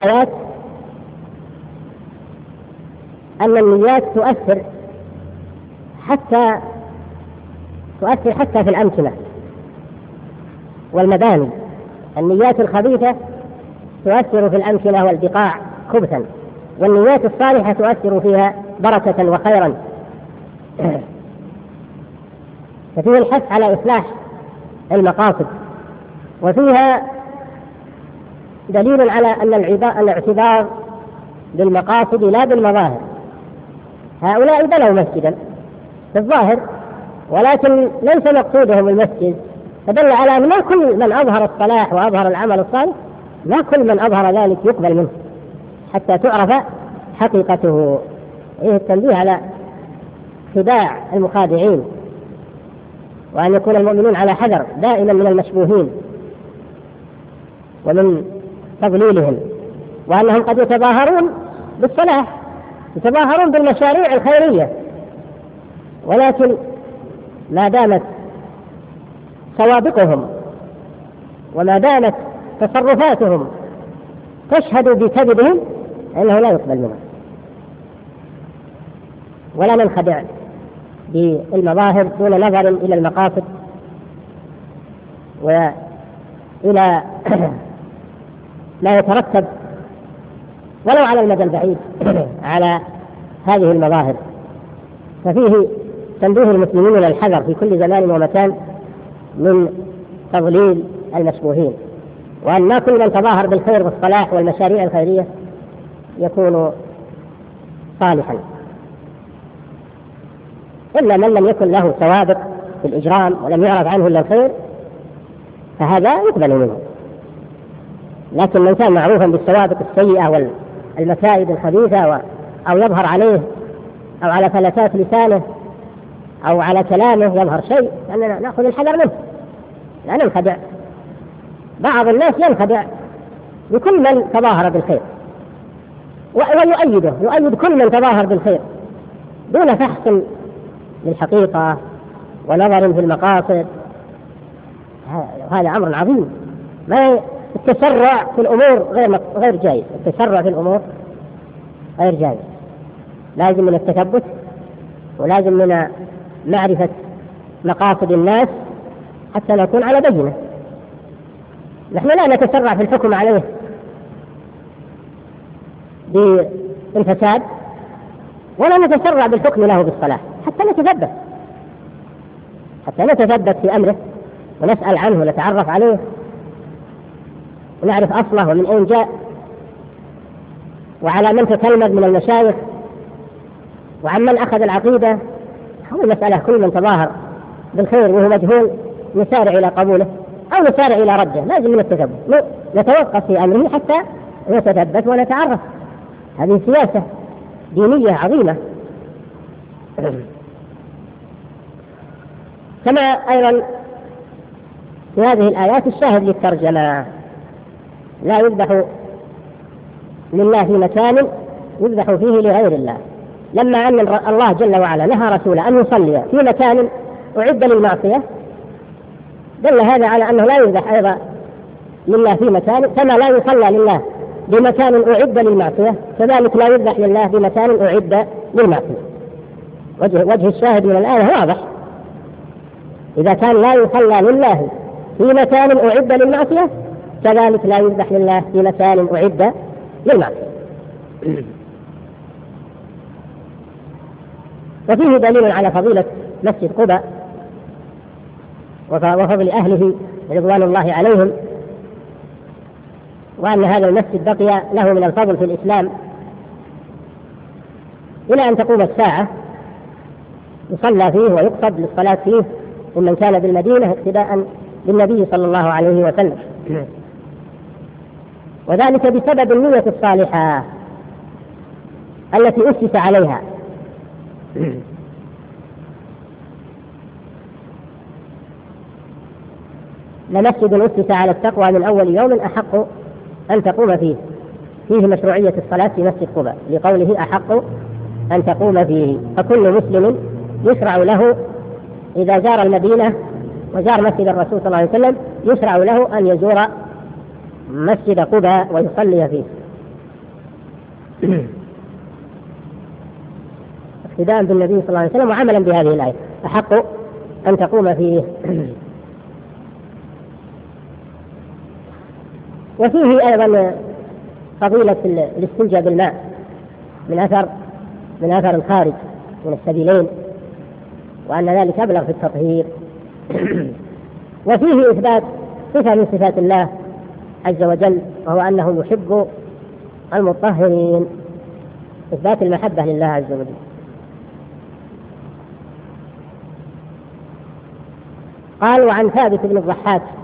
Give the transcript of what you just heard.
الآيات أن النيات تؤثر حتى في الأمكنة والمباني. النيات الخبيثة تؤثر في الأمكنة والبقاع خبثا، والنيات الصالحة تؤثر فيها بركة وخيرا. ففيه الحث على إصلاح المقاصد، وفيها دليل على أن الاعتبار بالمقاصد لا بالمظاهر. هؤلاء بنوا مسجدا في الظاهر ولكن ليس مقصودهم المسجد، فدل على أن ما كل من أظهر الصلاح وأظهر العمل الصالح، ما كل من أظهر ذلك يقبل منه حتى تعرف حقيقته. إيه التنبيه على خداع المخادعين، وأن يكون المؤمنون على حذر دائما من المشبوهين ومن تضليلهم، وأنهم قد يتظاهرون بالصلاح، يتظاهرون بالمشاريع الخيرية، ولكن ما دامت سوابقهم وما دامت تصرفاتهم تشهد بكذبهم أنه لا يقبل منهم. ولا ننخدع بالمظاهر دون نظر إلى المقاصد وإلى ما يترتب ولو على المدى البعيد على هذه المظاهر. ففيه تنبيه المسلمين إلى الحذر في كل زمان ومكان من تضليل المشبوهين، وأن ما كل من تظاهر بالخير والصلاح والمشاريع الخيرية يكون صالحا، إلا من لم يكن له سوابق في الإجرام ولم يعرف عنه إلا الخير، فهذا يقبل منه. لكن من كان معروفا بالسوابق السيئة والمكائد الخبيثة أو يظهر عليه أو على فلتات لسانه أو على كلامه يظهر شيء، أننا نأخذ الحذر منه، لا ننخدع. بعض الناس ينخدع بكل من تظاهر بالخير يؤيد كل من تظاهر بالخير دون فحص للحقيقة ونظر في المقاصد. هذا أمر عظيم. ما التسرع في الأمور غير جائز، التسرع في الأمور غير جائز. لازم من التثبت، ولازم من معرفة مقاصد الناس حتى نكون على بينة. نحن لا نتسرع في الحكم عليه بالفساد، ولا نتسرع بالحكم له بالصلاح، حتى نتثبت في أمره ونسأل عنه ونتعرف عليه ونعرف أصله ومن أين جاء وعلى من تتلمذ من المشايخ وعن من أخذ العقيدة. هو المسألة كل من تظاهر بالخير وهو مجهول نسارع إلى قبوله أو نسارع إلى رده. لازم من التثبت، نتوقف في أمره حتى نتثبت ونتعرف. هذه سياسة دينية عظيمة. كما أيضا في هذه الآيات الشاهد للترجمة: لا يذبح لله في مكان يذبح فيه لغير الله. لما أن الله جل وعلا نهى رسوله أن يصلي في مكان أعد للمعصية، دل هذا على أنه لا يذبح أيضا لله في مكان، كما لا يصلى لله بمكان أعد للمعصية كذلك لا يذبح لله بمكان أعد للمعصية. وجه الشاهد من الآية واضح: إذا كان لا يصلى لله في مكان أعد للمعصية كذلك لا يذبح لله في مكان أعد للمعصية. وفيه دليل على فضيلة مسجد قباء وفضل أهله رضوان الله عليهم، وأن هذا المسجد بقي له من الفضل في الإسلام إلى أن تقوم الساعة، يصلى فيه ويقصد للصلاة فيه ممن كان بالمدينة اقتداء بالنبي صلى الله عليه وسلم، وذلك بسبب النية الصالحة التي أسس عليها. لمسجد أسس على التقوى من أول يوم أحق أن تقوم فيه مشروعية الصلاة في مسجد قباء، لقوله أحق أن تقوم فيه. فكل مسلم يشرع له إذا زار المدينة وزار مسجد الرسول صلى الله عليه وسلم يشرع له أن يزور مسجد قباء ويصلي فيه، اقتداء بالنبي صلى الله عليه وسلم وعملا بهذه الآية أحق أن تقوم فيه. وفيه أيضا فضيلة الاستنجاء بالماء من أثر الخارج من السبيلين، وأن ذلك أبلغ في التطهير. وفيه إثبات صفة من صفات الله عز وجل، وهو أنه يحب المطهرين، إثبات المحبة لله عز وجل. قال: وعن ثابت بن الضحاك